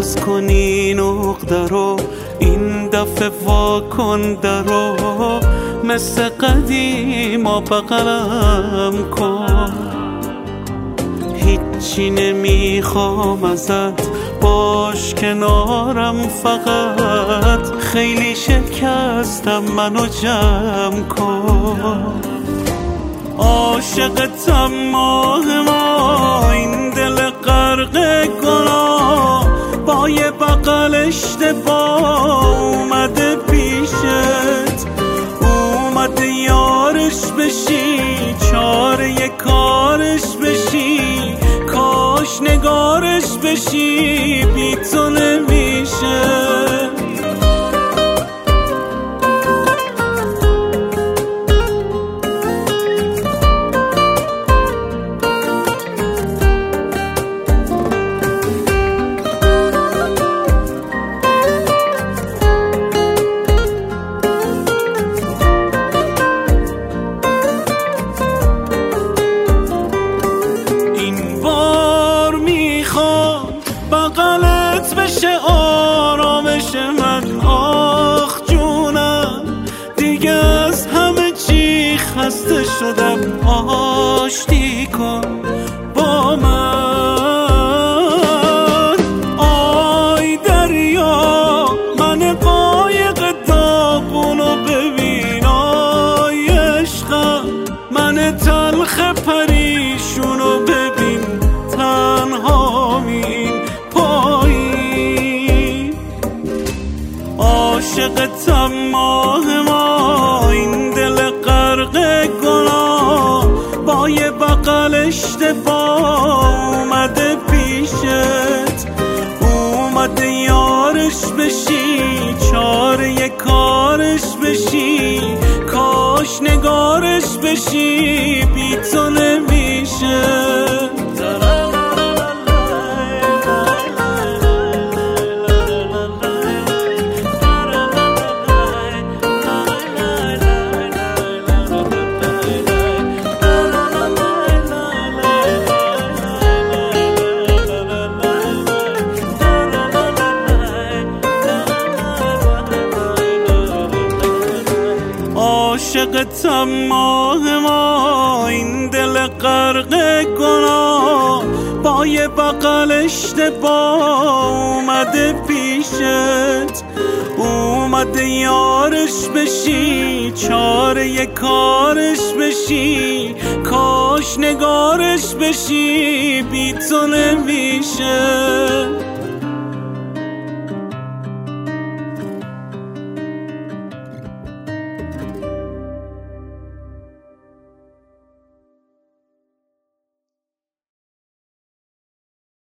باز کنی نقطه رو، این دفعه وا کن درو، مثل قدیما بغلم کن. هیچی نمیخوام ازت، باش کنارم فقط، خیلی شکستم منو جمع کن. عاشقتم ماه ما، این دل غرق گناه، با یه بغل اشتباه اومده پیشت، اومده یارش بشی، چاره کارش بشی، کاش نگارش بشی، بی تو نمیشه. بغلت بشه آرامش من، آخ جونم، دیگه از همه چی خسته شدم، آشتی کن با من. آی دریا من قایق داغونو ببین، آی عشقم من تلخ پریشونو ببین، تنها عاشقتم ماه ما، این دل غرق گناه، با یه بغل اشتباه اومده پیشت، اومده یارش بشی، چاره کارش بشی، کاش نگارش بشی، بی تو نمیشه. عاشقتم ماه ما، این دل غرق گناه، با یه بغل اشتباه اومده پیشت، اومده یارش بشی، چاره کارش بشی، کاش نگارش بشی، بی تو نمیشه.